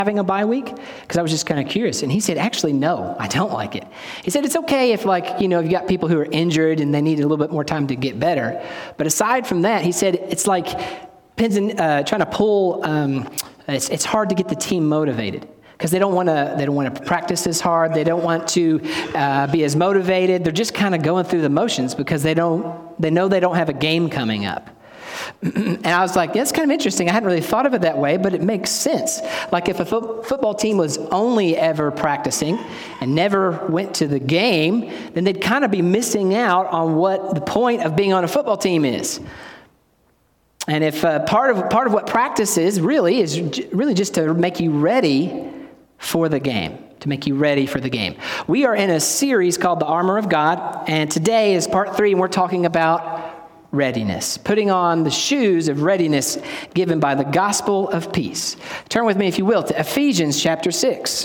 having a bye week? Because I was just kind of curious. And he said, actually, no, I don't like it. He said, it's okay if if you got people who are injured and they need a little bit more time to get better. But aside from that, he said, it's like trying to pull, it's hard to get the team motivated. Because they don't want to practice as hard. They don't want to be as motivated. They're just kind of going through the motions because they know they don't have a game coming up. And I was like, that's kind of interesting. I hadn't really thought of it that way, but it makes sense. Like if a football team was only ever practicing and never went to the game, then they'd kind of be missing out on what the point of being on a football team is. And if part of what practice is really just to make you ready for the game, to make you ready for the game. We are in a series called The Armor of God, and today is part 3, and we're talking about readiness, putting on the shoes of readiness given by the gospel of peace. Turn with me, if you will, to Ephesians chapter 6.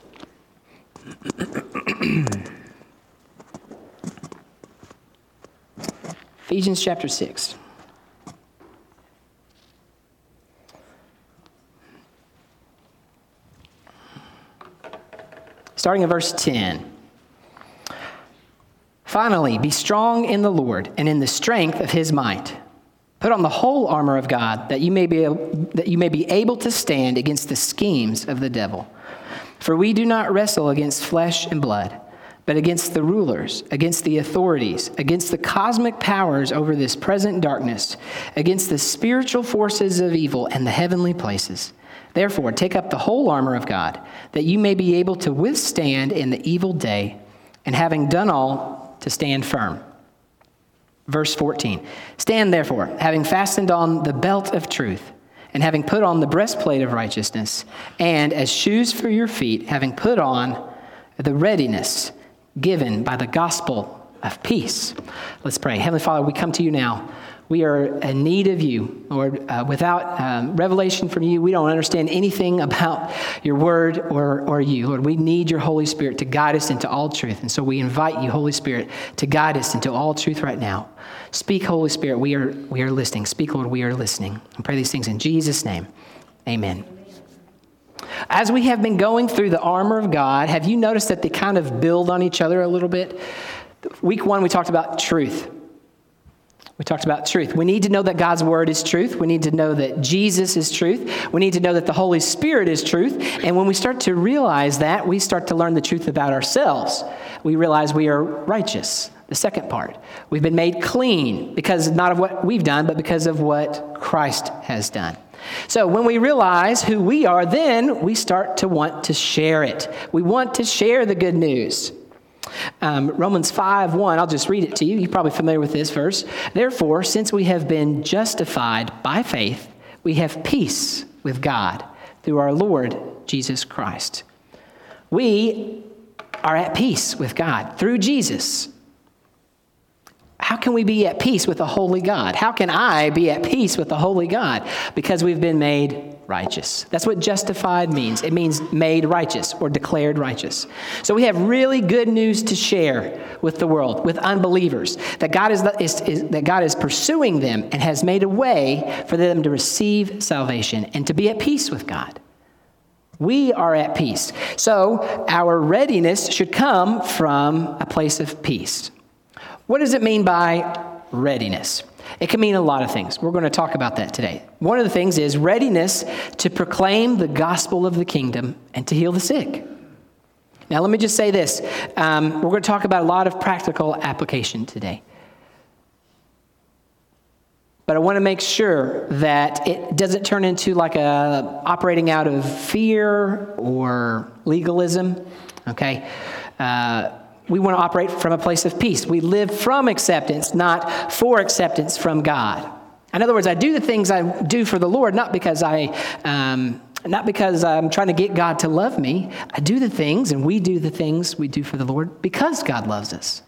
Ephesians chapter 6. Starting in verse 10. Finally, be strong in the Lord and in the strength of his might. Put on the whole armor of God that you may be able to stand against the schemes of the devil. For we do not wrestle against flesh and blood, but against the rulers, against the authorities, against the cosmic powers over this present darkness, against the spiritual forces of evil in the heavenly places. Therefore, take up the whole armor of God, that you may be able to withstand in the evil day, and having done all, to stand firm. Verse 14, stand therefore, having fastened on the belt of truth, and having put on the breastplate of righteousness, and as shoes for your feet, having put on the readiness given by the gospel of peace. Let's pray. Heavenly Father, we come to you now. We are in need of you, Lord. Without revelation from you, we don't understand anything about your word or you. Lord, we need your Holy Spirit to guide us into all truth. And so we invite you, Holy Spirit, to guide us into all truth right now. Speak, Holy Spirit. We are listening. Speak, Lord. We are listening. I pray these things in Jesus' name. Amen. As we have been going through the armor of God, have you noticed that they kind of build on each other a little bit? Week 1, we talked about truth. We talked about truth. We need to know that God's word is truth. We need to know that Jesus is truth. We need to know that the Holy Spirit is truth. And when we start to realize that, we start to learn the truth about ourselves. We realize we are righteous. The second part, we've been made clean because not of what we've done, but because of what Christ has done. So when we realize who we are, then we start to want to share it. We want to share the good news. Romans 5:1, I'll just read it to you. You're probably familiar with this verse. Therefore, since we have been justified by faith, we have peace with God through our Lord Jesus Christ. We are at peace with God through Jesus. How can we be at peace with a holy God? How can I be at peace with the holy God? Because we've been made righteous. That's what justified means. It means made righteous or declared righteous. So we have really good news to share with the world, with unbelievers, that God is pursuing them and has made a way for them to receive salvation and to be at peace with God. We are at peace. So our readiness should come from a place of peace. What does it mean by readiness? It can mean a lot of things. We're going to talk about that today. One of the things is readiness to proclaim the gospel of the kingdom and to heal the sick. Now, let me just say this. We're going to talk about a lot of practical application today. But I want to make sure that it doesn't turn into like operating out of fear or legalism, okay? We want to operate from a place of peace. We live from acceptance, not for acceptance from God. In other words, I do the things I do for the Lord, not because I'm trying to get God to love me. I do the things, and we do the things we do for the Lord because God loves us.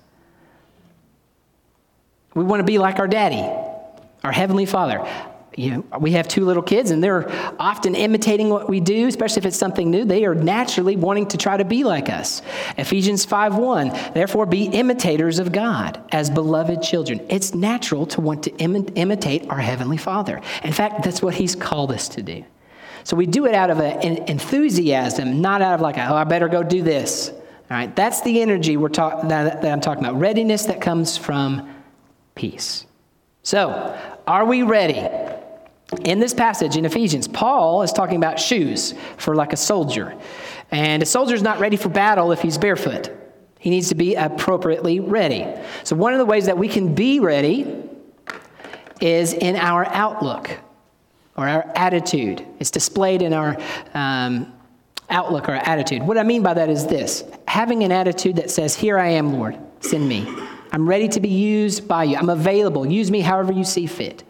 We want to be like our daddy, our heavenly Father. We have 2 little kids, and they're often imitating what we do, especially if it's something new. They are naturally wanting to try to be like us. Ephesians 5:1, therefore be imitators of God as beloved children. It's natural to want to imitate our Heavenly Father. In fact, that's what He's called us to do. So we do it out of an enthusiasm, not out of like, oh, I better go do this. All right, that's the energy that I'm talking about. Readiness that comes from peace. So, are we ready? In this passage in Ephesians, Paul is talking about shoes for like a soldier. And a soldier's not ready for battle if he's barefoot. He needs to be appropriately ready. So one of the ways that we can be ready is in our outlook or our attitude. It's displayed in our outlook or attitude. What I mean by that is this: having an attitude that says, here I am, Lord, send me. I'm ready to be used by you. I'm available. Use me however you see fit.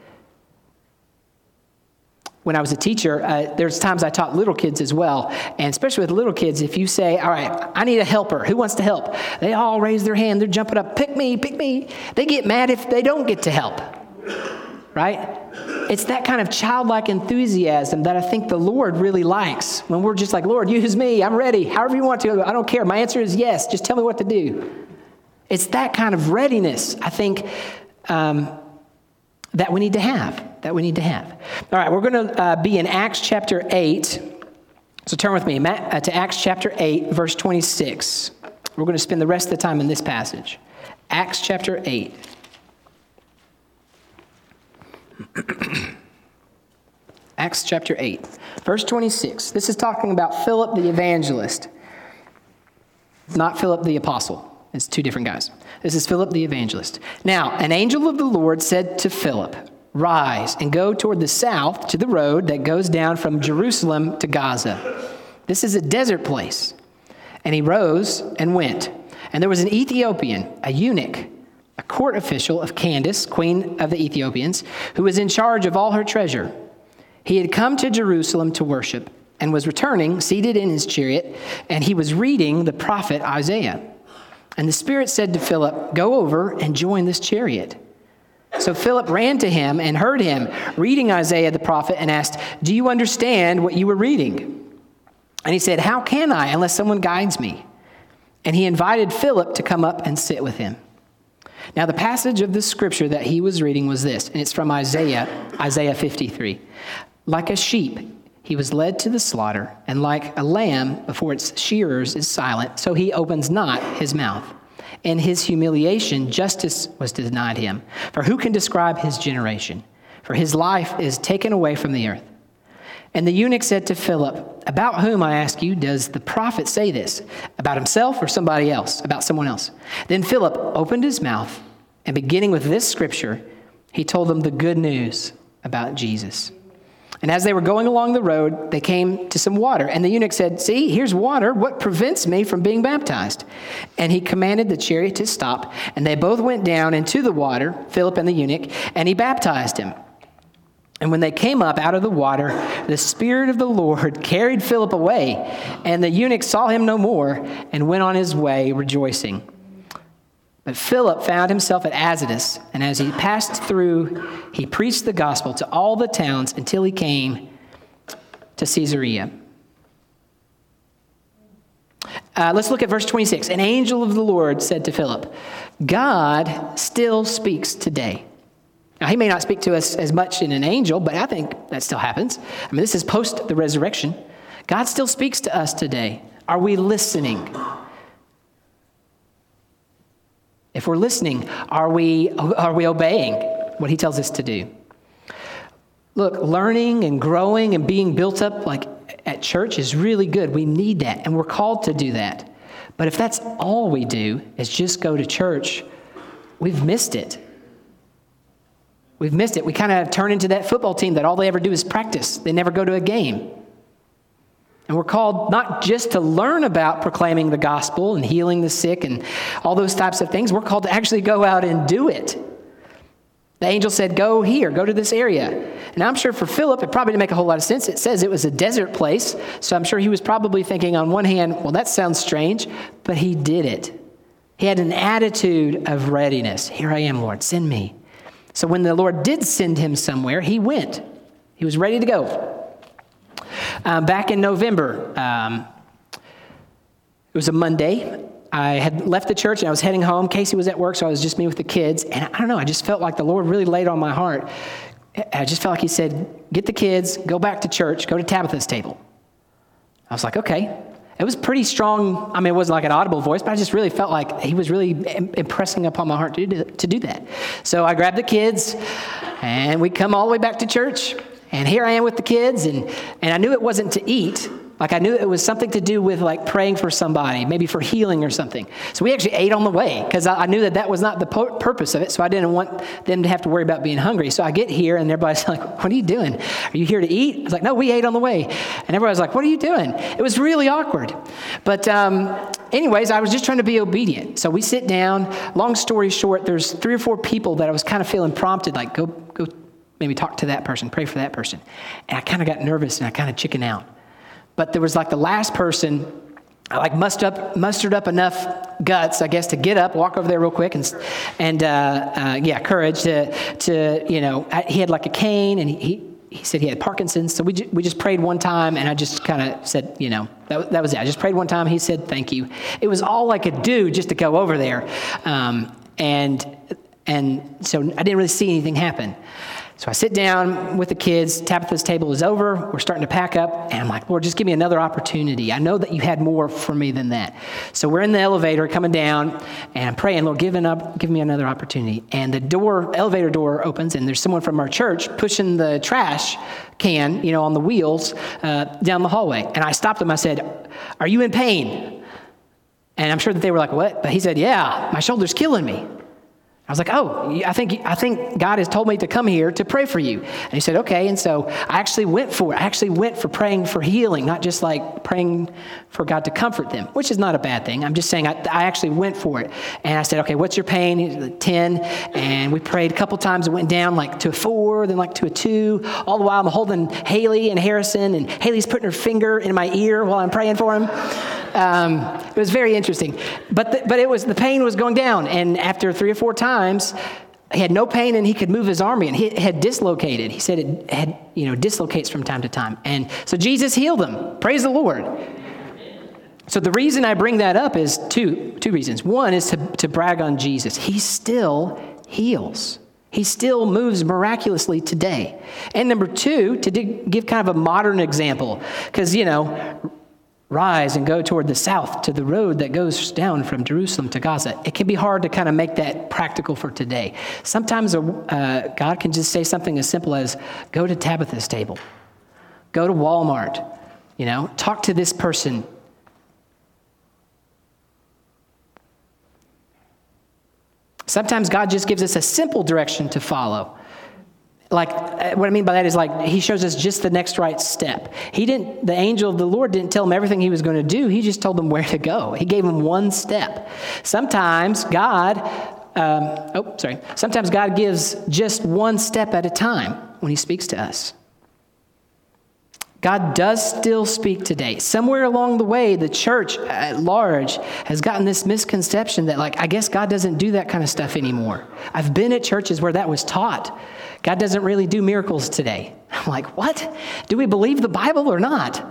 When I was a teacher, there's times I taught little kids as well. And especially with little kids, if you say, all right, I need a helper. Who wants to help? They all raise their hand. They're jumping up. Pick me, pick me. They get mad if they don't get to help. Right? It's that kind of childlike enthusiasm that I think the Lord really likes. When we're just like, Lord, use me. I'm ready. However you want to. I don't care. My answer is yes. Just tell me what to do. It's that kind of readiness, I think, that we need to have. All right, we're going to be in Acts chapter 8. So turn with me to Acts chapter 8, verse 26. We're going to spend the rest of the time in this passage. Acts chapter 8. Acts chapter 8, verse 26. This is talking about Philip the evangelist, not Philip the apostle. It's two different guys. This is Philip the evangelist. Now, an angel of the Lord said to Philip, rise and go toward the south to the road that goes down from Jerusalem to Gaza. This is a desert place. And he rose and went. And there was an Ethiopian, a eunuch, a court official of Candace, queen of the Ethiopians, who was in charge of all her treasure. He had come to Jerusalem to worship and was returning, seated in his chariot, and he was reading the prophet Isaiah. And the Spirit said to Philip, go over and join this chariot. So Philip ran to him and heard him reading Isaiah the prophet and asked, do you understand what you were reading? And he said, how can I unless someone guides me? And he invited Philip to come up and sit with him. Now the passage of the scripture that he was reading was this, and it's from Isaiah 53. Like a sheep, he was led to the slaughter, and like a lamb before its shearers is silent, so he opens not his mouth. In his humiliation, justice was denied him. For who can describe his generation? For his life is taken away from the earth. And the eunuch said to Philip, about whom, I ask you, does the prophet say this? About himself or somebody else? About someone else? Then Philip opened his mouth, and beginning with this scripture, he told them the good news about Jesus. And as they were going along the road, they came to some water. And the eunuch said, see, here's water. What prevents me from being baptized? And he commanded the chariot to stop. And they both went down into the water, Philip and the eunuch, and he baptized him. And when they came up out of the water, the Spirit of the Lord carried Philip away. And the eunuch saw him no more and went on his way rejoicing. But Philip found himself at Azotus, and as he passed through, he preached the gospel to all the towns until he came to Caesarea. Let's look at verse 26. An angel of the Lord said to Philip, God still speaks today. Now, he may not speak to us as much in an angel, but I think that still happens. I mean, this is post the resurrection. God still speaks to us today. Are we listening? If we're listening, are we obeying what he tells us to do? Look, learning and growing and being built up like at church is really good. We need that, and we're called to do that. But if that's all we do is just go to church, we've missed it. We've missed it. We kind of turn into that football team that all they ever do is practice. They never go to a game. And we're called not just to learn about proclaiming the gospel and healing the sick and all those types of things. We're called to actually go out and do it. The angel said, go here, go to this area. And I'm sure for Philip, it probably didn't make a whole lot of sense. It says it was a desert place. So I'm sure he was probably thinking on one hand, well, that sounds strange, but he did it. He had an attitude of readiness. Here I am, Lord, send me. So when the Lord did send him somewhere, he went. He was ready to go. Back in November, it was a Monday. I had left the church and I was heading home. Casey was at work, so I was just me with the kids. And I don't know, I just felt like the Lord really laid on my heart. I just felt like he said, get the kids, go back to church, go to Tabitha's table. I was like, okay. It was pretty strong. I mean, it wasn't like an audible voice, but I just really felt like he was really impressing upon my heart to do that. So I grabbed the kids, and we come all the way back to church. And here I am with the kids, and I knew it wasn't to eat. Like I knew it was something to do with like praying for somebody, maybe for healing or something. So we actually ate on the way because I knew that was not the purpose of it. So I didn't want them to have to worry about being hungry. So I get here and everybody's like, what are you doing? Are you here to eat? I was like, no, we ate on the way. And everybody was like, what are you doing? It was really awkward. But anyways, I was just trying to be obedient. So we sit down. Long story short, there's 3 or 4 people that I was kind of feeling prompted, like go maybe talk to that person, pray for that person. And I kind of got nervous and I kind of chickened out. But there was like the last person, I like mustered up enough guts, I guess, to get up, walk over there real quick, and courage to he had like a cane, and he said he had Parkinson's. So we just prayed one time, and I just kind of said, that was it. I just prayed one time. He said, thank you. It was all I could do just to go over there, and so I didn't really see anything happen. So I sit down with the kids. Tabitha's table is over. We're starting to pack up. And I'm like, Lord, just give me another opportunity. I know that you had more for me than that. So we're in the elevator coming down. And I'm praying, Lord, give me another opportunity. And the elevator door opens. And there's someone from our church pushing the trash can, on the wheels down the hallway. And I stopped him. I said, are you in pain? And I'm sure that they were like, what? But he said, yeah, my shoulder's killing me. I was like, oh, I think God has told me to come here to pray for you. And he said, okay. And so I actually went for it. I actually went for praying for healing, not just like praying for God to comfort them, which is not a bad thing. I'm just saying I actually went for it. And I said, okay, what's your pain? He said, 10. And we prayed a couple times. It went down like to a 4, then like to a 2. All the while I'm holding Haley and Harrison, and Haley's putting her finger in my ear while I'm praying for him. It was very interesting, but the pain was going down, and after 3 or 4 times, he had no pain and he could move his arm, and he had dislocated. He said it had dislocates from time to time, and so Jesus healed him. Praise the Lord. So the reason I bring that up is two reasons. One is to brag on Jesus. He still heals. He still moves miraculously today. And number 2, to give kind of a modern example, because rise and go toward the south to the road that goes down from Jerusalem to Gaza. It can be hard to kind of make that practical for today. Sometimes God can just say something as simple as, go to Tabitha's table. Go to Walmart. Talk to this person. Sometimes God just gives us a simple direction to follow. Like, what I mean by that is like, he shows us just the next right step. The angel of the Lord didn't tell him everything he was going to do. He just told him where to go. He gave him one step. Sometimes God gives just one step at a time when he speaks to us. God does still speak today. Somewhere along the way, the church at large has gotten this misconception that I guess God doesn't do that kind of stuff anymore. I've been at churches where that was taught. God doesn't really do miracles today. I'm like, what? Do we believe the Bible or not?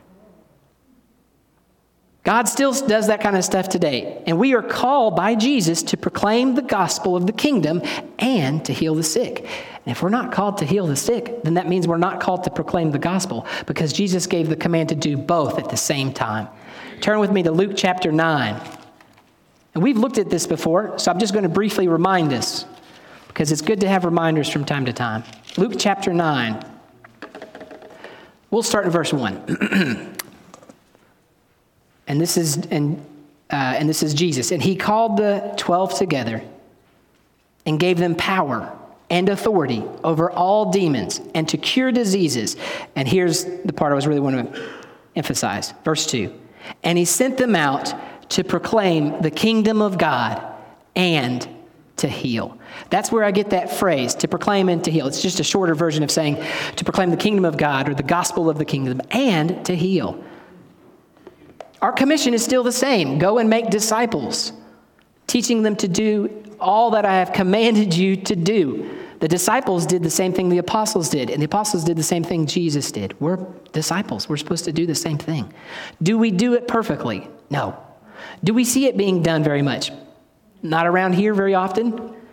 God still does that kind of stuff today. And we are called by Jesus to proclaim the gospel of the kingdom and to heal the sick. And if we're not called to heal the sick, then that means we're not called to proclaim the gospel, because Jesus gave the command to do both at the same time. Turn with me to Luke chapter 9. And we've looked at this before, so I'm just going to briefly remind us, because it's good to have reminders from time to time. Luke chapter 9. We'll start in verse 1. And this is Jesus. And he called the 12 together and gave them power and authority over all demons and to cure diseases. And here's the part I was really want to emphasize. Verse 2. And he sent them out to proclaim the kingdom of God and to heal. That's where I get that phrase, to proclaim and to heal. It's just a shorter version of saying to proclaim the kingdom of God or the gospel of the kingdom and to heal. Our commission is still the same. Go and make disciples, teaching them to do all that I have commanded you to do. The disciples did the same thing the apostles did, and the apostles did the same thing Jesus did. We're disciples. We're supposed to do the same thing. Do we do it perfectly? No. Do we see it being done very much? Not around here very often.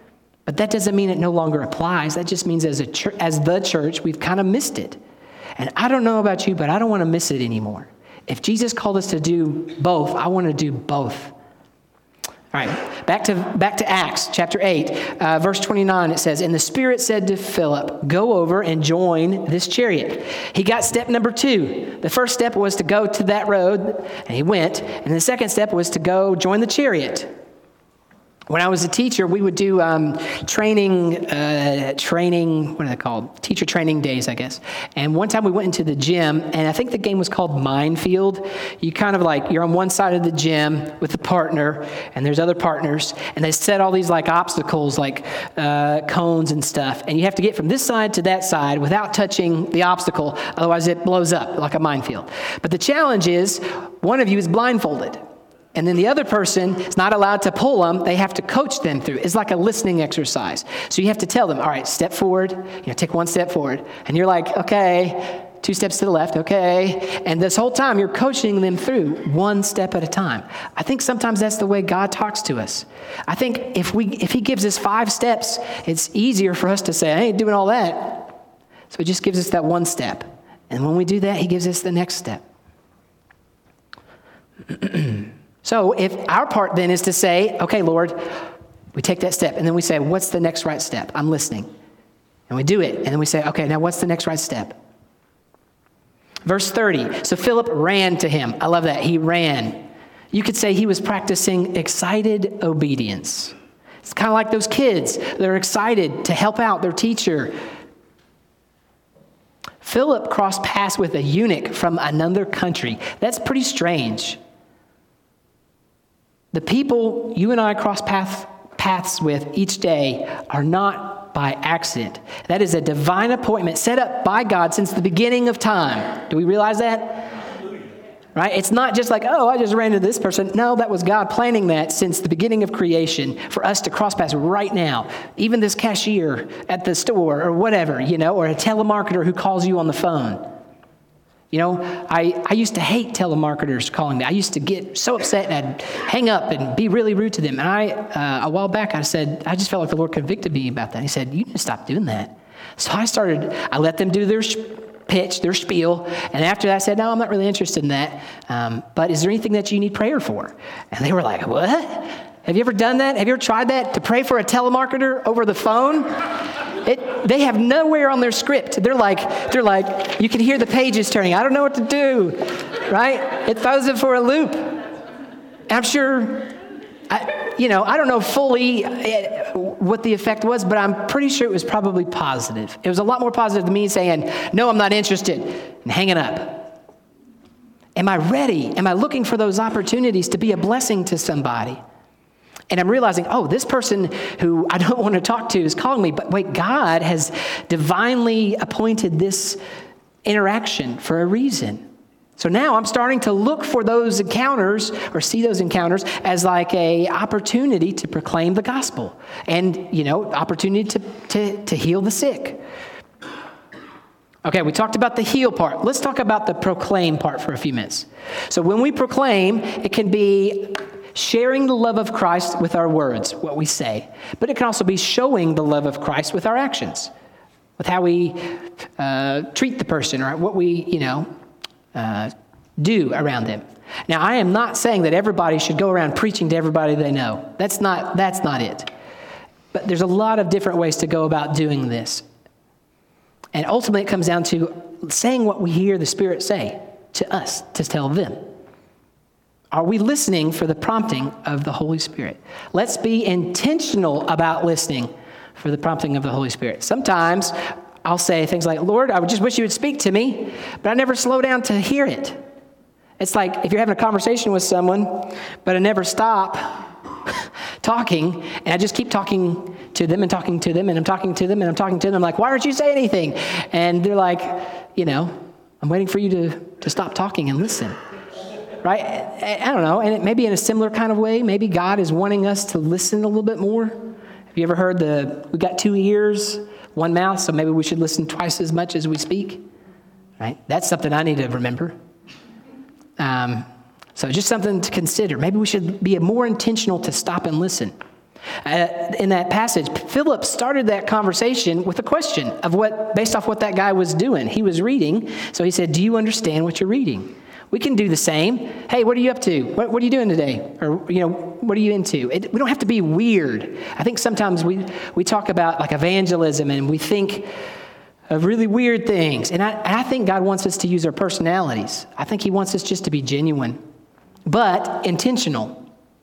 But that doesn't mean it no longer applies. That just means as the church, we've kind of missed it. And I don't know about you, but I don't want to miss it anymore. If Jesus called us to do both, I want to do both. All right, back to Acts chapter 8, verse 29, it says, "And the Spirit said to Philip, 'Go over and join this chariot.' He got step number 2. The first step was to go to that road, and he went. And the second step was to go join the chariot. When I was a teacher, we would do training, what are they called? Teacher training days, I guess. And one time we went into the gym, and I think the game was called Minefield. You kind of like, you're on one side of the gym with a partner, and there's other partners, and they set all these like obstacles, like cones and stuff, and you have to get from this side to that side without touching the obstacle, otherwise it blows up like a minefield. But the challenge is, one of you is blindfolded. And then the other person is not allowed to pull them. They have to coach them through. It's like a listening exercise. So you have to tell them, all right, step forward. Take one step forward. And you're like, okay, 2 steps to the left, okay. And this whole time you're coaching them through one step at a time. I think sometimes that's the way God talks to us. I think if he gives us 5 steps, it's easier for us to say, I ain't doing all that. So he just gives us that one step. And when we do that, he gives us the next step. So if our part then is to say, okay, Lord, we take that step, and then we say, what's the next right step? I'm listening. And we do it, and then we say, okay, now what's the next right step? Verse 30, so Philip ran to him. I love that, he ran. You could say he was practicing excited obedience. It's kind of like those kids. They're excited to help out their teacher. Philip crossed paths with a eunuch from another country. That's pretty strange. The people you and I cross paths with each day are not by accident. That is a divine appointment set up by God since the beginning of time. Do we realize that? Right? It's not just like, oh, I just ran into this person. No, that was God planning that since the beginning of creation for us to cross paths right now. Even this cashier at the store or whatever, or a telemarketer who calls you on the phone. I used to hate telemarketers calling me. I used to get so upset and I'd hang up and be really rude to them. And a while back, I said, I just felt like the Lord convicted me about that. He said, you need to stop doing that. So I let them do their pitch, their spiel. And after that, I said, no, I'm not really interested in that. But is there anything that you need prayer for? And they were like, what? Have you ever done that? Have you ever tried that? To pray for a telemarketer over the phone? They have nowhere on their script. They're like, you can hear the pages turning. I don't know what to do, right? It throws them for a loop. I'm sure, I don't know fully what the effect was, but I'm pretty sure it was probably positive. It was a lot more positive than me saying, no, I'm not interested, and hanging up. Am I ready? Am I looking for those opportunities to be a blessing to somebody? And I'm realizing, oh, this person who I don't want to talk to is calling me. But wait, God has divinely appointed this interaction for a reason. So now I'm starting to look for those encounters or see those encounters as like a opportunity to proclaim the gospel and, opportunity to heal the sick. Okay, we talked about the heal part. Let's talk about the proclaim part for a few minutes. So when we proclaim, it can be sharing the love of Christ with our words, what we say. But it can also be showing the love of Christ with our actions, with how we treat the person or what we, do around them. Now, I am not saying that everybody should go around preaching to everybody they know. That's not it. But there's a lot of different ways to go about doing this. And ultimately, it comes down to saying what we hear the Spirit say to us to tell them. Are we listening for the prompting of the Holy Spirit? Let's be intentional about listening for the prompting of the Holy Spirit. Sometimes I'll say things like, Lord, I just wish you would speak to me, but I never slow down to hear it. It's like if you're having a conversation with someone, but I never stop talking, and I just keep talking to them and talking to them, and I'm talking to them and I'm talking to them. I'm like, why aren't you saying anything? And they're like, I'm waiting for you to stop talking and listen. Right? I don't know. And it may be in a similar kind of way. Maybe God is wanting us to listen a little bit more. Have you ever heard we got 2 ears, 1 mouth, so maybe we should listen twice as much as we speak? Right? That's something I need to remember. So just something to consider. Maybe we should be more intentional to stop and listen. In that passage, Philip started that conversation with a question based off what that guy was doing. He was reading, so he said, "Do you understand what you're reading?" We can do the same. "Hey, what are you up to? What are you doing today?" Or, "What are you into?" We don't have to be weird. I think sometimes we talk about like evangelism and we think of really weird things. And I think God wants us to use our personalities. I think he wants us just to be genuine, but intentional.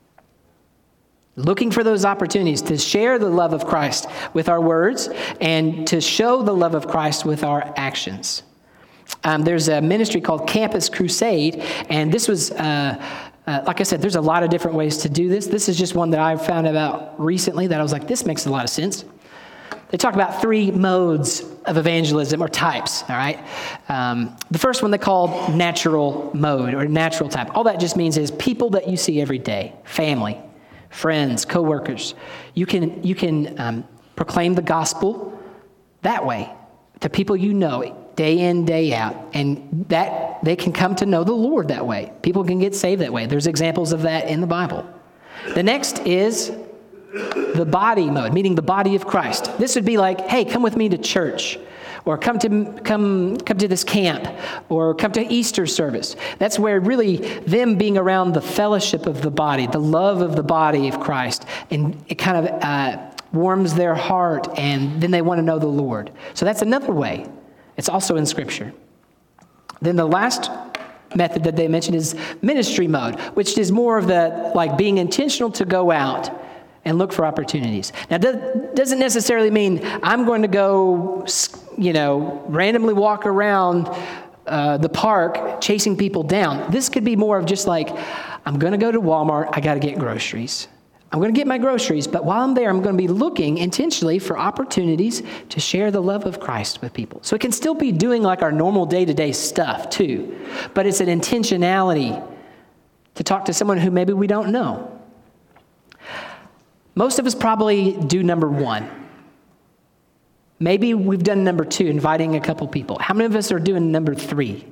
Looking for those opportunities to share the love of Christ with our words and to show the love of Christ with our actions. There's a ministry called Campus Crusade, and this was, like I said, there's a lot of different ways to do this. This is just one that I found about recently that I was like, this makes a lot of sense. They talk about 3 modes of evangelism, or types, all right? The first one they call natural mode, or natural type. All that just means is people that you see every day, family, friends, coworkers. You can proclaim the gospel that way to people you know day in, day out, and that they can come to know the Lord that way. People can get saved that way. There's examples of that in the Bible. The next is the body mode, meaning the body of Christ. This would be like, "Hey, come with me to church," or come to this camp, or come to Easter service. That's where really them being around the fellowship of the body, the love of the body of Christ, and it kind of warms their heart, and then they want to know the Lord. So that's another way. It's also in Scripture. Then the last method that they mentioned is ministry mode, which is more of the like being intentional to go out and look for opportunities. Now, that doesn't necessarily mean I'm going to go, randomly walk around the park chasing people down. This could be more of just like, I'm going to go to Walmart, I got to get groceries. I'm going to get my groceries, but while I'm there, I'm going to be looking intentionally for opportunities to share the love of Christ with people. So it can still be doing like our normal day-to-day stuff too, but it's an intentionality to talk to someone who maybe we don't know. Most of us probably do number 1. Maybe we've done number 2, inviting a couple people. How many of us are doing number 3?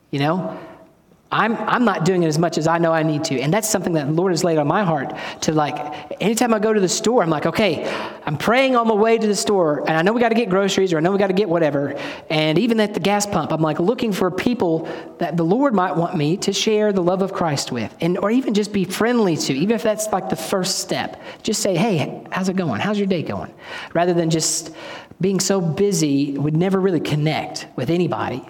I'm not doing it as much as I know I need to. And that's something that the Lord has laid on my heart to like, anytime I go to the store, I'm like, okay, I'm praying on the way to the store. And I know we got to get groceries, or I know we got to get whatever. And even at the gas pump, I'm like looking for people that the Lord might want me to share the love of Christ with. Or even just be friendly to, even if that's like the first step. Just say, "Hey, how's it going? How's your day going?" Rather than just being so busy, would never really connect with anybody.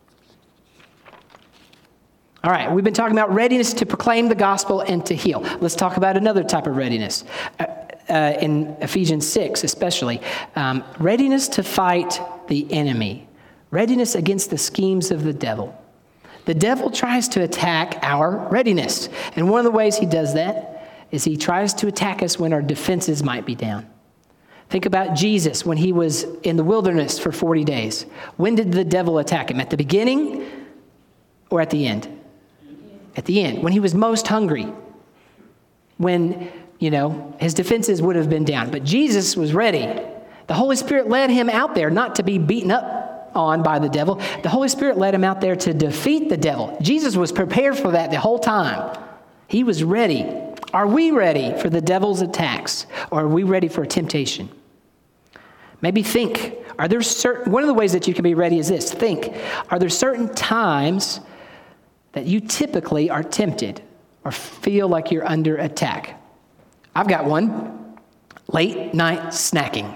All right, we've been talking about readiness to proclaim the gospel and to heal. Let's talk about another type of readiness. In Ephesians 6 especially, readiness to fight the enemy, readiness against the schemes of the devil. The devil tries to attack our readiness, and one of the ways he does that is he tries to attack us when our defenses might be down. Think about Jesus when he was in the wilderness for 40 days. When did the devil attack him? At the beginning or at the end? At the end, when he was most hungry, when, his defenses would have been down. But Jesus was ready. The Holy Spirit led him out there not to be beaten up on by the devil. The Holy Spirit led him out there to defeat the devil. Jesus was prepared for that the whole time. He was ready. Are we ready for the devil's attacks, or are we ready for temptation? Maybe think, one of the ways that you can be ready is this. Think, are there certain times that you typically are tempted or feel like you're under attack? I've got one. Late night snacking.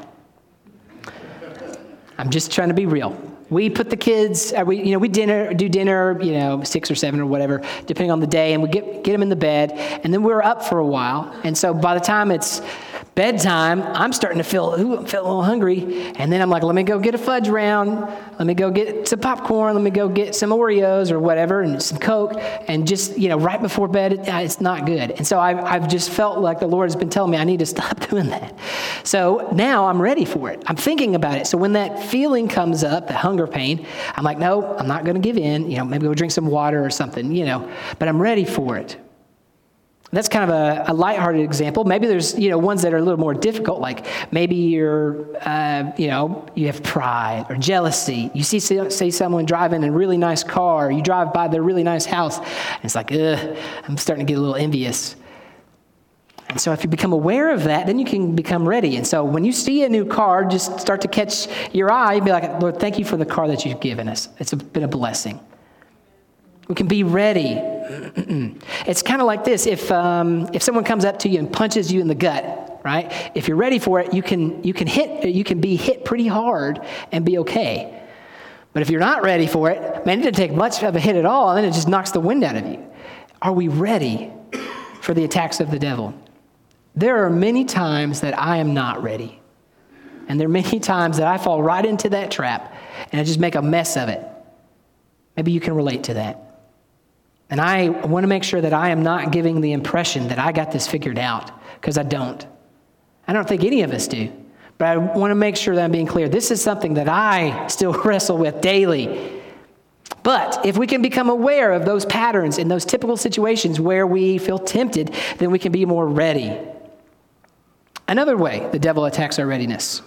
I'm just trying to be real. We put the kids, we do dinner, 6 or 7 or whatever, depending on the day, and we get them in the bed, and then we're up for a while. And so by the time it's bedtime, I'm starting to feel a little hungry, and then I'm like, let me go get a fudge round, let me go get some popcorn, let me go get some Oreos or whatever, and some Coke, and just, right before bed, it's not good. And so I've just felt like the Lord has been telling me I need to stop doing that. So now I'm ready for it. I'm thinking about it. So when that feeling comes up, the hunger pain, I'm like, no, I'm not going to give in, maybe go drink some water or something, but I'm ready for it. That's kind of a lighthearted example. Maybe there's, ones that are a little more difficult, like maybe you're, you have pride or jealousy. You see someone driving in a really nice car, you drive by their really nice house, and it's like, I'm starting to get a little envious. And so if you become aware of that, then you can become ready. And so when you see a new car just start to catch your eye, be like, Lord, thank you for the car that you've given us. It's been a blessing. We can be ready. It's kind of like this. If someone comes up to you and punches you in the gut, right? If you're ready for it, you can be hit pretty hard and be okay. But if you're not ready for it, man, it doesn't take much of a hit at all, and then it just knocks the wind out of you. Are we ready for the attacks of the devil? There are many times that I am not ready. And there are many times that I fall right into that trap and I just make a mess of it. Maybe you can relate to that. And I want to make sure that I am not giving the impression that I got this figured out, because I don't. I don't think any of us do. But I want to make sure that I'm being clear. This is something that I still wrestle with daily. But if we can become aware of those patterns in those typical situations where we feel tempted, then we can be more ready. Another way the devil attacks our readiness.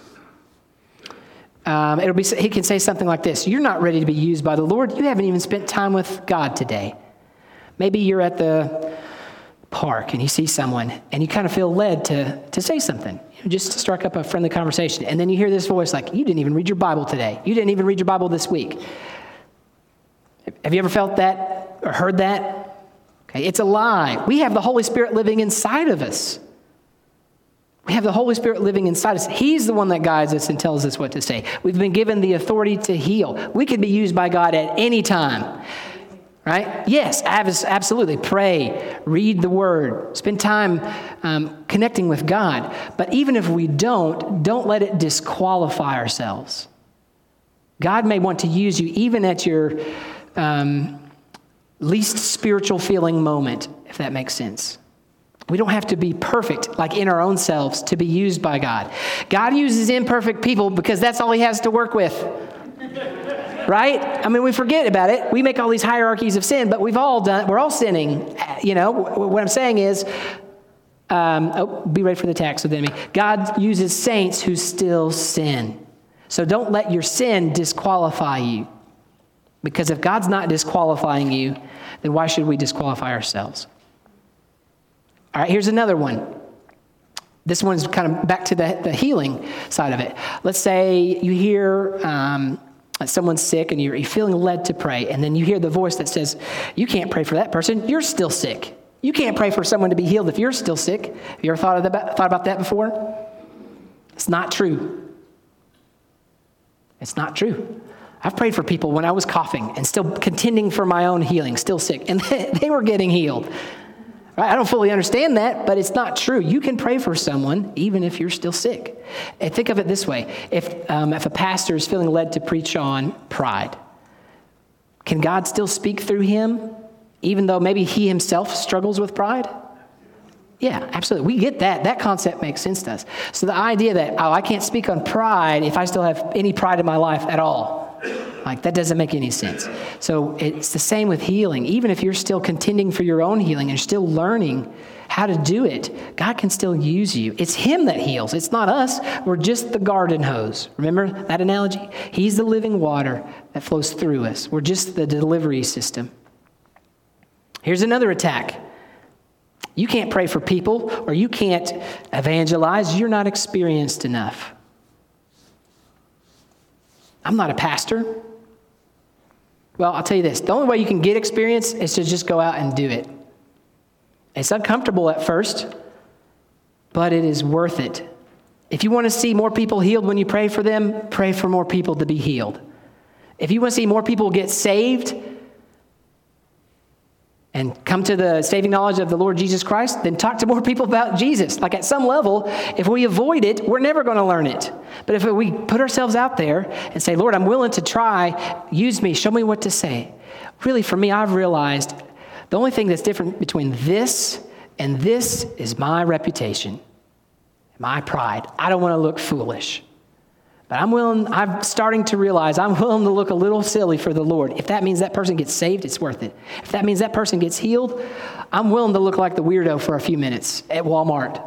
He can say something like this: you're not ready to be used by the Lord. You haven't even spent time with God today. Maybe you're at the park and you see someone and you kind of feel led to say something, just to strike up a friendly conversation. And then you hear this voice like, you didn't even read your Bible today. You didn't even read your Bible this week. Have you ever felt that or heard that? Okay, it's a lie. We have the Holy Spirit living inside of us. We have the Holy Spirit living inside us. He's the one that guides us and tells us what to say. We've been given the authority to heal. We can be used by God at any time. Right? Yes, absolutely. Pray, read the Word, spend time connecting with God. But even if we don't let it disqualify ourselves. God may want to use you even at your least spiritual feeling moment, if that makes sense. We don't have to be perfect, like in our own selves, to be used by God. God uses imperfect people because that's all He has to work with. Right? I mean, we forget about it. We make all these hierarchies of sin, but we're all sinning. You know, what I'm saying is, be ready for the attacks of the enemy. God uses saints who still sin. So don't let your sin disqualify you. Because if God's not disqualifying you, then why should we disqualify ourselves? All right, here's another one. This one's kind of back to the healing side of it. Let's say you hear someone's sick and you're feeling led to pray, and then you hear the voice that says, you can't pray for that person, you're still sick. You can't pray for someone to be healed if you're still sick. Have you ever thought about that before? It's not true. It's not true. I've prayed for people when I was coughing and still contending for my own healing, still sick, and they were getting healed. I don't fully understand that, but it's not true. You can pray for someone even if you're still sick. And think of it this way. If a pastor is feeling led to preach on pride, can God still speak through him even though maybe he himself struggles with pride? Yeah, absolutely. We get that. That concept makes sense to us. So the idea that, I can't speak on pride if I still have any pride in my life at all, like that doesn't make any sense. So it's the same with healing. Even if you're still contending for your own healing and still learning how to do it, God can still use you. It's Him that heals. It's not us. We're just the garden hose. Remember that analogy? He's the living water that flows through us. We're just the delivery system. Here's another attack. You can't pray for people, or you can't evangelize. You're not experienced enough. I'm not a pastor. Well, I'll tell you this. The only way you can get experience is to just go out and do it. It's uncomfortable at first, but it is worth it. If you want to see more people healed when you pray for them, pray for more people to be healed. If you want to see more people get saved and come to the saving knowledge of the Lord Jesus Christ, then talk to more people about Jesus. Like at some level, if we avoid it, we're never going to learn it. But if we put ourselves out there and say, Lord, I'm willing to try, use me, show me what to say. Really, for me, I've realized the only thing that's different between this and this is my reputation, my pride. I don't want to look foolish. But I'm starting to realize I'm willing to look a little silly for the Lord. If that means that person gets saved, it's worth it. If that means that person gets healed, I'm willing to look like the weirdo for a few minutes at Walmart.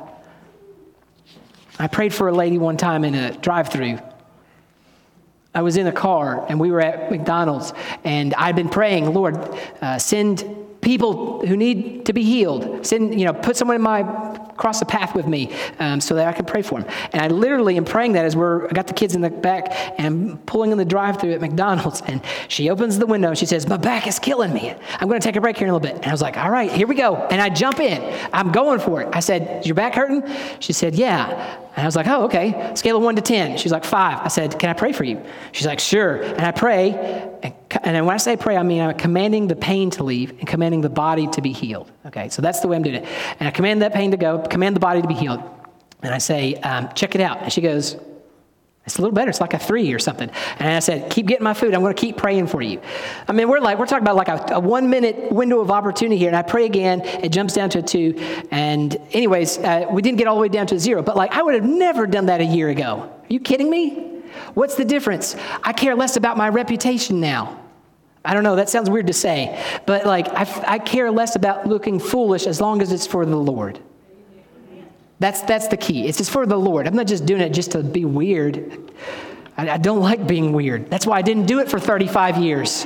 I prayed for a lady one time in a drive-thru. I was in a car and we were at McDonald's, and I'd been praying, Lord, send people who need to be healed. Put someone in my cross the path with me so that I can pray for him. And I literally am praying that as I got the kids in the back and I'm pulling in the drive-thru at McDonald's, and she opens the window and she says, my back is killing me. I'm going to take a break here in a little bit. And I was like, all right, here we go. And I jump in. I'm going for it. I said, is your back hurting? She said, yeah. And I was like, oh, okay. Scale of 1 to 10. She's like, 5. I said, can I pray for you? She's like, sure. And I pray. And when I say pray, I mean I'm commanding the pain to leave and commanding the body to be healed. Okay, so that's the way I'm doing it. And I command that pain to go, command the body to be healed. And I say, check it out. And she goes, it's a little better. It's like a 3 or something. And I said, keep getting my food. I'm going to keep praying for you. I mean, we're talking about like a 1 minute window of opportunity here. And I pray again. It jumps down to a 2. And anyways, we didn't get all the way down to 0. But like, I would have never done that a year ago. Are you kidding me? What's the difference? I care less about my reputation now. I don't know. That sounds weird to say. But like, I care less about looking foolish as long as it's for the Lord. That's the key. It's just for the Lord. I'm not just doing it just to be weird. I don't like being weird. That's why I didn't do it for 35 years.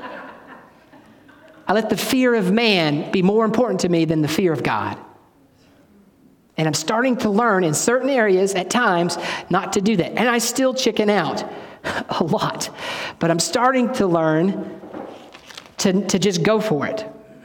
I let the fear of man be more important to me than the fear of God. And I'm starting to learn in certain areas at times not to do that. And I still chicken out a lot. But I'm starting to learn to just go for it.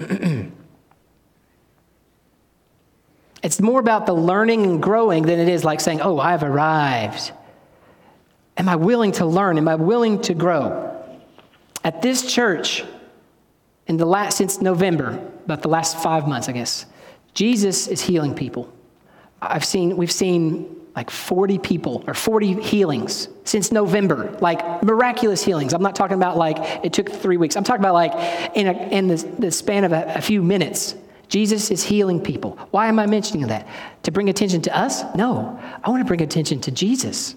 It's more about the learning and growing than it is like saying, oh, I've arrived. Am I willing to learn? Am I willing to grow? At this church, since November, about the last 5 months, I guess, Jesus is healing people. We've seen like 40 people or 40 healings since November, like miraculous healings. I'm not talking about like it took 3 weeks. I'm talking about like in the span of a few minutes. Jesus is healing people. Why am I mentioning that? To bring attention to us? No, I want to bring attention to Jesus.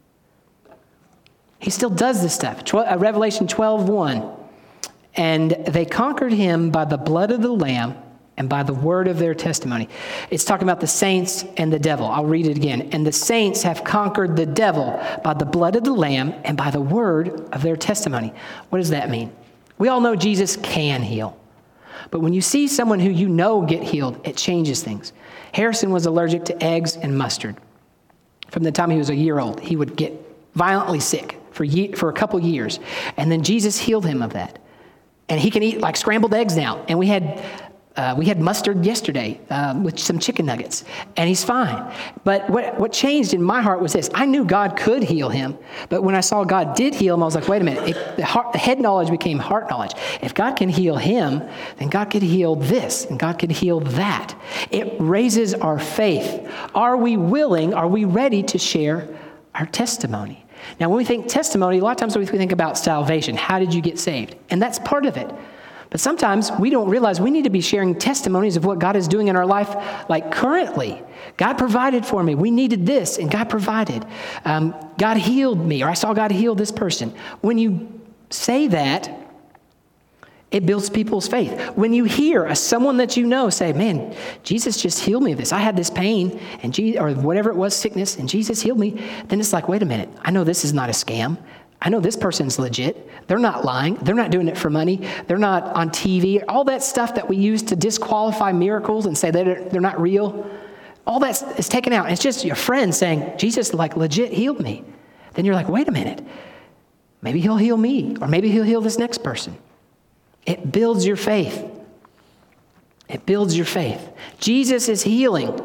He still does this stuff. Revelation 12:1. And they conquered him by the blood of the Lamb and by the word of their testimony. It's talking about the saints and the devil. I'll read it again. And the saints have conquered the devil by the blood of the Lamb and by the word of their testimony. What does that mean? We all know Jesus can heal. But when you see someone who you know get healed, it changes things. Harrison was allergic to eggs and mustard. From the time he was a year old, he would get violently sick for a couple years. And then Jesus healed him of that. And he can eat like scrambled eggs now. And we had mustard yesterday with some chicken nuggets, and he's fine. But what changed in my heart was this. I knew God could heal him, but when I saw God did heal him, I was like, wait a minute. The head knowledge became heart knowledge. If God can heal him, then God could heal this, and God could heal that. It raises our faith. Are we willing? Are we ready to share our testimony? Now, when we think testimony, a lot of times we think about salvation. How did you get saved? And that's part of it. But sometimes we don't realize we need to be sharing testimonies of what God is doing in our life, like currently. God provided for me. We needed this, and God provided. God healed me, or I saw God heal this person. When you say that, it builds people's faith. When you hear someone that you know say, man, Jesus just healed me of this. I had this pain, or whatever it was, sickness, and Jesus healed me. Then it's like, wait a minute. I know this is not a scam. I know this person's legit. They're not lying. They're not doing it for money. They're not on TV. All that stuff that we use to disqualify miracles and say they're not real, all that is taken out. It's just your friend saying, Jesus like legit healed me. Then you're like, wait a minute. Maybe he'll heal me, or maybe he'll heal this next person. It builds your faith. It builds your faith. Jesus is healing.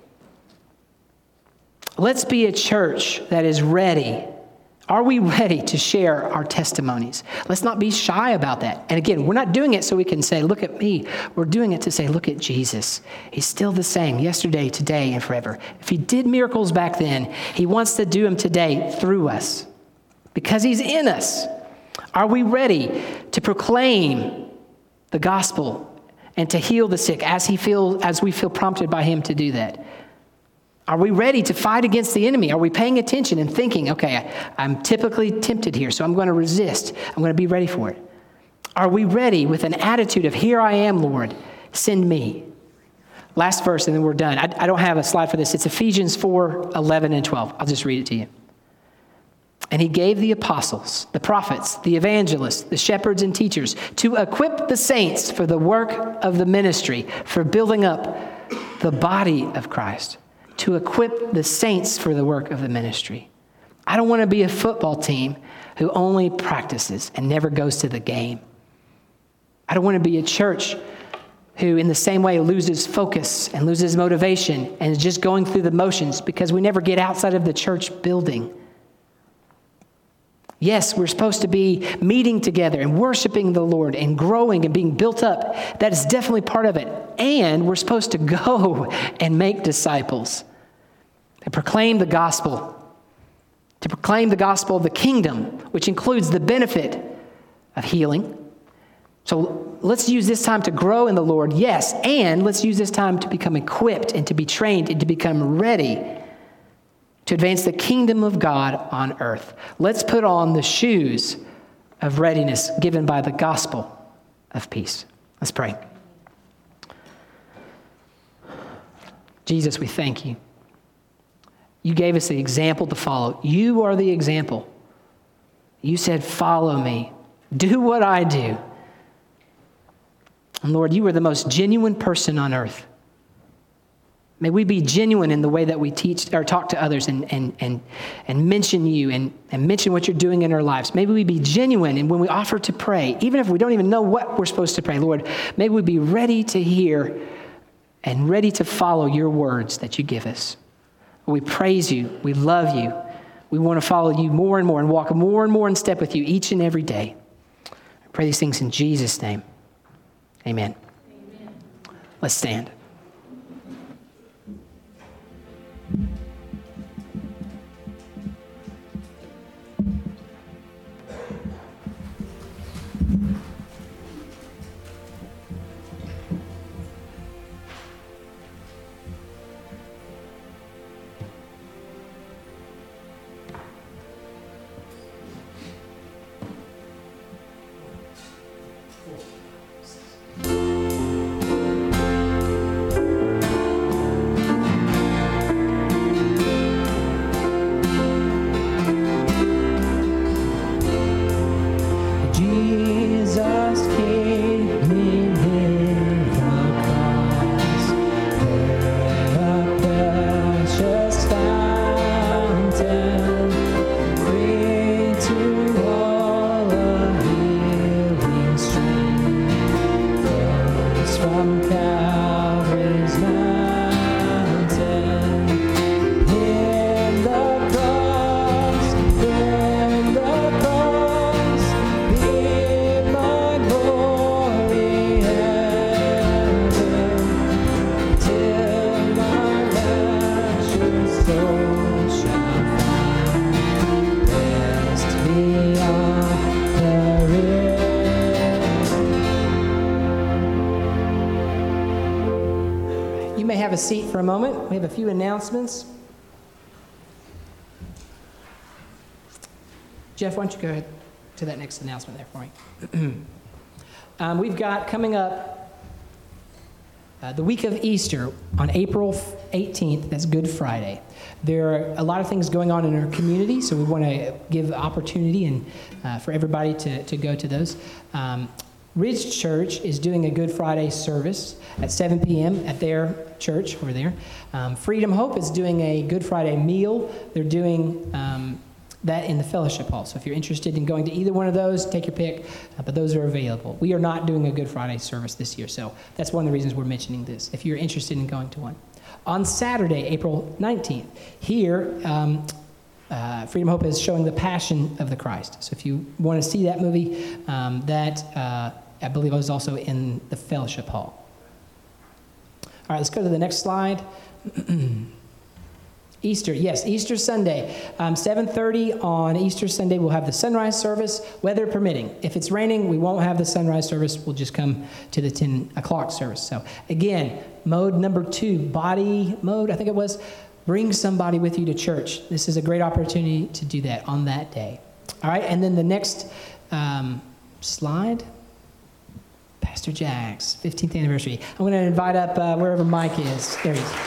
Let's be a church that is ready. Are we ready to share our testimonies? Let's not be shy about that. And again, we're not doing it so we can say, look at me. We're doing it to say, look at Jesus. He's still the same yesterday, today, and forever. If he did miracles back then, he wants to do them today through us because he's in us. Are we ready to proclaim the gospel and to heal the sick as we feel prompted by him to do that? Are we ready to fight against the enemy? Are we paying attention and thinking, okay, I'm typically tempted here, so I'm going to resist. I'm going to be ready for it. Are we ready with an attitude of, here I am, Lord, send me? Last verse, and then we're done. I don't have a slide for this. It's Ephesians 4:11 and 12. I'll just read it to you. And he gave the apostles, the prophets, the evangelists, the shepherds and teachers to equip the saints for the work of the ministry, for building up the body of Christ, to equip the saints for the work of the ministry. I don't want to be a football team who only practices and never goes to the game. I don't want to be a church who in the same way loses focus and loses motivation and is just going through the motions because we never get outside of the church building. Yes, we're supposed to be meeting together and worshiping the Lord and growing and being built up. That is definitely part of it. And we're supposed to go and make disciples and proclaim the gospel, to proclaim the gospel of the kingdom, which includes the benefit of healing. So let's use this time to grow in the Lord, yes, and let's use this time to become equipped and to be trained and to become ready to advance the kingdom of God on earth. Let's put on the shoes of readiness given by the gospel of peace. Let's pray. Jesus, we thank you. You gave us the example to follow. You are the example. You said, follow me. Do what I do. And Lord, you are the most genuine person on earth. May we be genuine in the way that we teach or talk to others and mention you and mention what you're doing in our lives. Maybe we be genuine and when we offer to pray, even if we don't even know what we're supposed to pray, Lord, may we be ready to hear and ready to follow your words that you give us. We praise you. We love you. We want to follow you more and more and walk more and more in step with you each and every day. I pray these things in Jesus' name. Amen. Amen. Let's stand. A seat for a moment. We have a few announcements. Jeff, why don't you go ahead to that next announcement there for me. We've got coming up the week of Easter on April 18th. That's Good Friday. There are a lot of things going on in our community, so we want to give opportunity and for everybody to go to those. Ridge Church is doing a Good Friday service at 7 p.m. at their church over there. Freedom Hope is doing a Good Friday meal. They're doing that in the fellowship hall. So if you're interested in going to either one of those, take your pick, but those are available. We are not doing a Good Friday service this year, so that's one of the reasons we're mentioning this, if you're interested in going to one. On Saturday, April 19th, here, Freedom Hope is showing The Passion of the Christ. So if you want to see that movie, I believe I was also in the fellowship hall. All right, let's go to the next slide. Easter, yes, Easter Sunday. 7:30 on Easter Sunday, we'll have the sunrise service, weather permitting. If it's raining, we won't have the sunrise service. We'll just come to the 10 o'clock service. So again, mode number 2, body mode, I think it was, bring somebody with you to church. This is a great opportunity to do that on that day. All right, and then the next slide. Pastor Jack's 15th anniversary. I'm going to invite up wherever Mike is. There he is.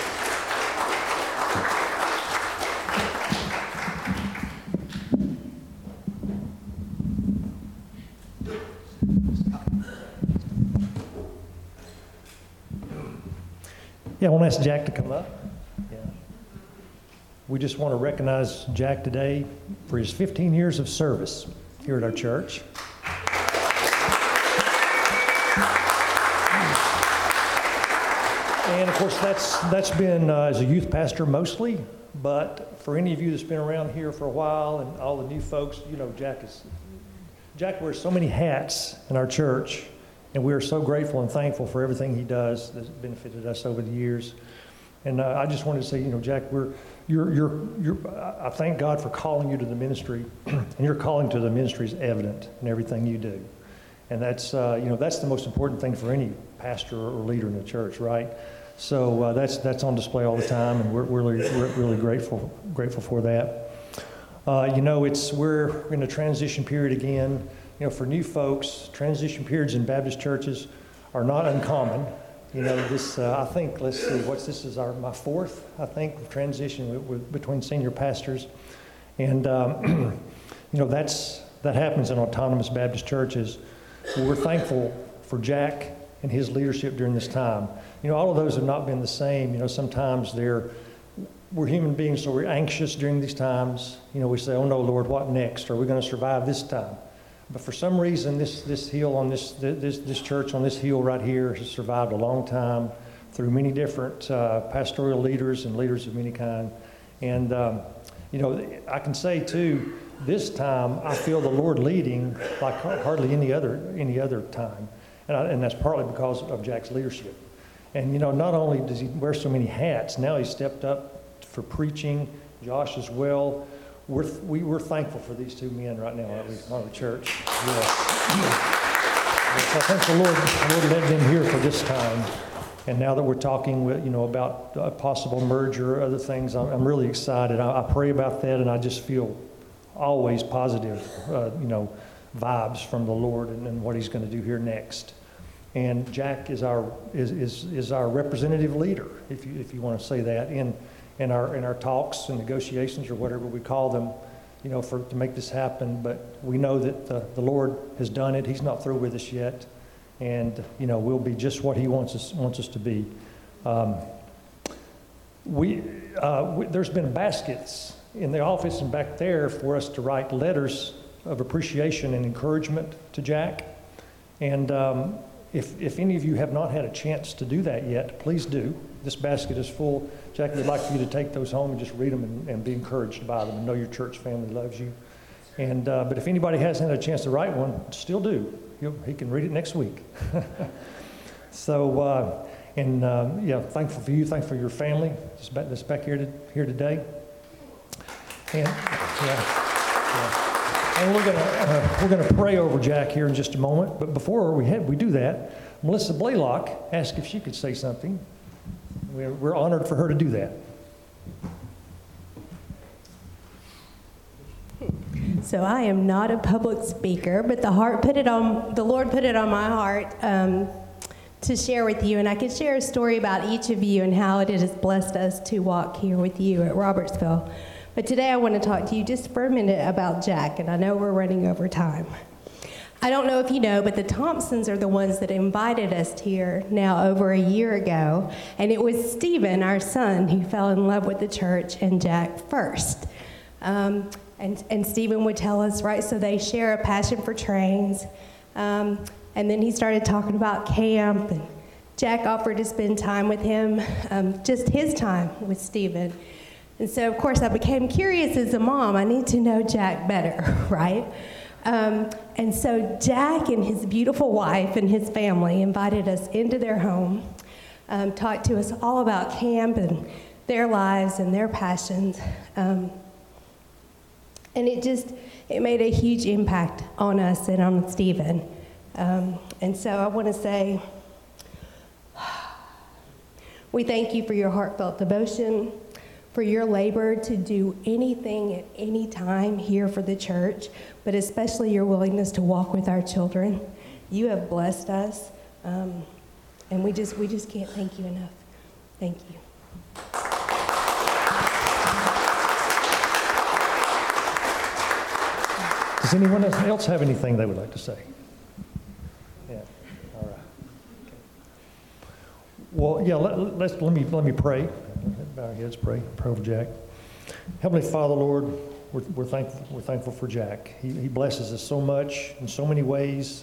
Yeah, I want to ask Jack to come up. Yeah. We just want to recognize Jack today for his 15 years of service here at our church. And of course, that's been as a youth pastor mostly, but for any of you that's been around here for a while and all the new folks, you know, Jack wears so many hats in our church, and we are so grateful and thankful for everything he does that's benefited us over the years. And I just wanted to say, you know, Jack, I thank God for calling you to the ministry, and your calling to the ministry is evident in everything you do. And that's, that's the most important thing for any pastor or leader in the church, right? So that's on display all the time, and we're really grateful for that. We're in a transition period again. You know, for new folks, transition periods in Baptist churches are not uncommon. You know, this I think, let's see, this is my fourth, I think, transition between senior pastors, and that happens in autonomous Baptist churches. We're thankful for Jack and his leadership during this time. You know, all of those have not been the same. You know, sometimes we're human beings, so we're anxious during these times. You know, we say, "Oh no, Lord, what next? Are we going to survive this time?" But for some reason, this hill on this church on this hill right here has survived a long time through many different pastoral leaders and leaders of many kind. And I can say too, this time I feel the Lord leading like hardly any other time, and that's partly because of Jack's leadership. And you know, not only does he wear so many hats, now he's stepped up for preaching. Josh as well. We're thankful for these two men right now, aren't we, on the church? Yes. I thank the Lord led them here for this time. And now that we're talking about a possible merger or other things, I'm really excited. I pray about that, and I just feel always positive, vibes from the Lord and what He's going to do here next. And Jack is our representative leader, if you want to say that, in our talks and negotiations or whatever we call them, to make this happen. But we know that the Lord has done it. He's not through with us yet, and we'll be just what He wants us to be. There's been baskets in the office and back there for us to write letters of appreciation and encouragement to Jack. And if any of you have not had a chance to do that yet, please do. This basket is full. Jack, we'd like for you to take those home and just read them and be encouraged by them and know your church family loves you. And but if anybody hasn't had a chance to write one, still do. He can read it next week. So, thankful for you, thankful for your family that's back here today. And and we're gonna pray over Jack here in just a moment. But before we do that, Melissa Blaylock asked if she could say something. We're honored for her to do that. So I am not a public speaker, but the Lord put it on my heart to share with you, and I could share a story about each of you and how it has blessed us to walk here with you at Robertsville. But today I want to talk to you just for a minute about Jack, and I know we're running over time. I don't know if you know, but the Thompsons are the ones that invited us here now over a year ago, and it was Stephen, our son, who fell in love with the church and Jack first. And Stephen would tell us, right, so they share a passion for trains, and then he started talking about camp, and Jack offered to spend time with him, just his time with Stephen. And so, of course, I became curious as a mom. I need to know Jack better, right? And so Jack and his beautiful wife and his family invited us into their home, talked to us all about camp and their lives and their passions. And it made a huge impact on us and on Stephen. And so I want to say, we thank you for your heartfelt devotion, for your labor to do anything at any time here for the church, but especially your willingness to walk with our children. You have blessed us, and we just can't thank you enough. Thank you. Does anyone else have anything they would like to say? Yeah. All right. Okay. Well, Well, yeah, let me pray. Bow our heads, pray over Jack. Heavenly Father, Lord, we're thankful for Jack. He blesses us so much in so many ways.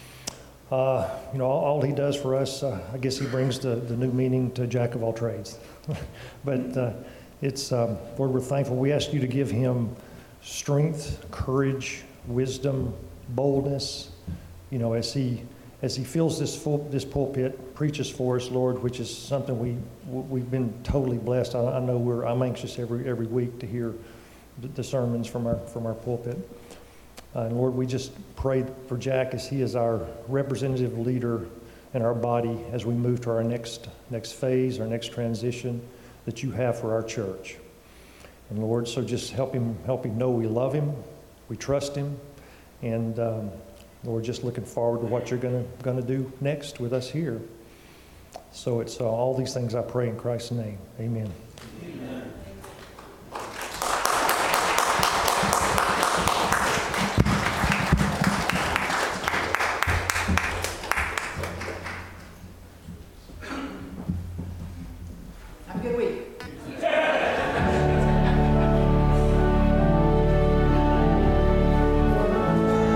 All he does for us, I guess he brings the new meaning to Jack of all trades. But Lord, we're thankful. We ask you to give him strength, courage, wisdom, boldness, as he fills this pulpit, preaches for us, Lord, which is something we've been totally blessed. I know I'm anxious every week to hear the sermons from our pulpit. And Lord, we just pray for Jack as he is our representative leader in our body as we move to our next phase, our next transition that you have for our church. And Lord, so just help him know we love him, we trust him, and Lord, just looking forward to what you're going to do next with us here. So it's all these things I pray in Christ's name. Amen. Amen. Have a good week.